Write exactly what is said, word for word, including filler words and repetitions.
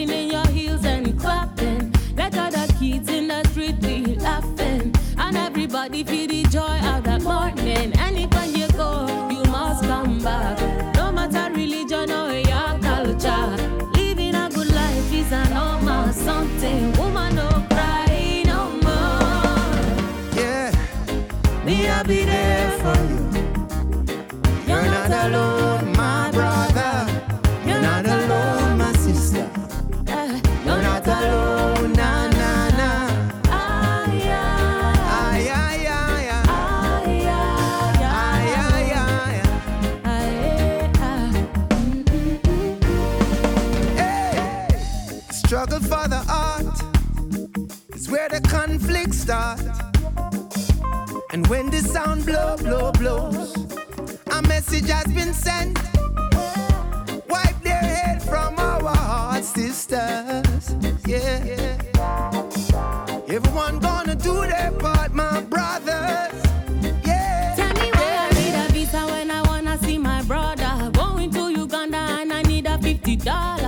staring in your heels and clapping. Let other kids in the street be laughing. And everybody feel the joy of that morning. Anytime you go, you must come back. No matter religion or your culture, living a good life is a normal something. Woman, no cry no more. Yeah, me I'll be there for you. You're not alone, my brother. You're not alone, my sister. You're not alone, na na na. Ay ay ay ay ay ay ay. Struggle for the art is where the conflict starts. And when the sound blow, blow, blows, a message has been sent. Wipe their head from our hearts, sisters. Yeah. Everyone gonna do their part, my brothers. Yeah. Tell me why I need a visa when I wanna see my brother. Going to Uganda and I need a fifty dollars.